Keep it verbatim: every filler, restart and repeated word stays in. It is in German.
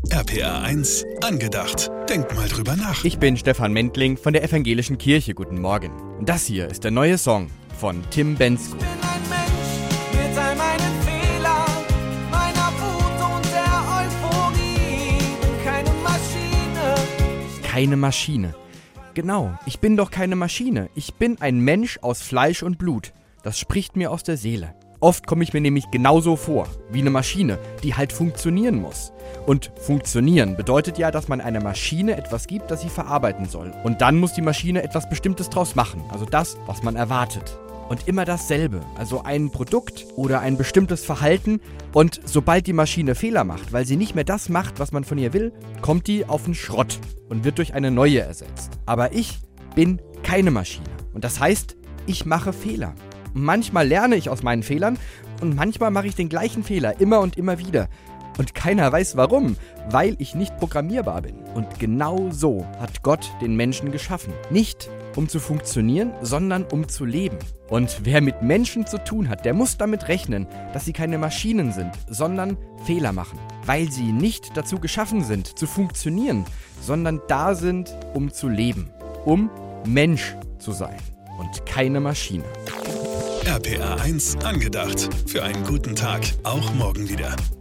R P R eins angedacht. Denk mal drüber nach. Ich bin Stefan Mendling von der Evangelischen Kirche. Guten Morgen. Das hier ist der neue Song von Tim Bendzko. Ich bin ein Mensch mit all meinen Fehlern, meiner Wut und der Euphorie. Bin keine Maschine. Keine Maschine. Genau, ich bin doch keine Maschine. Ich bin ein Mensch aus Fleisch und Blut. Das spricht mir aus der Seele. Oft komme ich mir nämlich genauso vor, wie eine Maschine, die halt funktionieren muss. Und funktionieren bedeutet ja, dass man einer Maschine etwas gibt, das sie verarbeiten soll. Und dann muss die Maschine etwas Bestimmtes draus machen, also das, was man erwartet. Und immer dasselbe, also ein Produkt oder ein bestimmtes Verhalten. Und sobald die Maschine Fehler macht, weil sie nicht mehr das macht, was man von ihr will, kommt die auf den Schrott und wird durch eine neue ersetzt. Aber ich bin keine Maschine. Und das heißt, ich mache Fehler. Manchmal lerne ich aus meinen Fehlern und manchmal mache ich den gleichen Fehler immer und immer wieder. Und keiner weiß warum, weil ich nicht programmierbar bin. Und genau so hat Gott den Menschen geschaffen. Nicht um zu funktionieren, sondern um zu leben. Und wer mit Menschen zu tun hat, der muss damit rechnen, dass sie keine Maschinen sind, sondern Fehler machen. Weil sie nicht dazu geschaffen sind, zu funktionieren, sondern da sind, um zu leben. Um Mensch zu sein und keine Maschine. R P R eins angedacht. Für einen guten Tag, auch morgen wieder.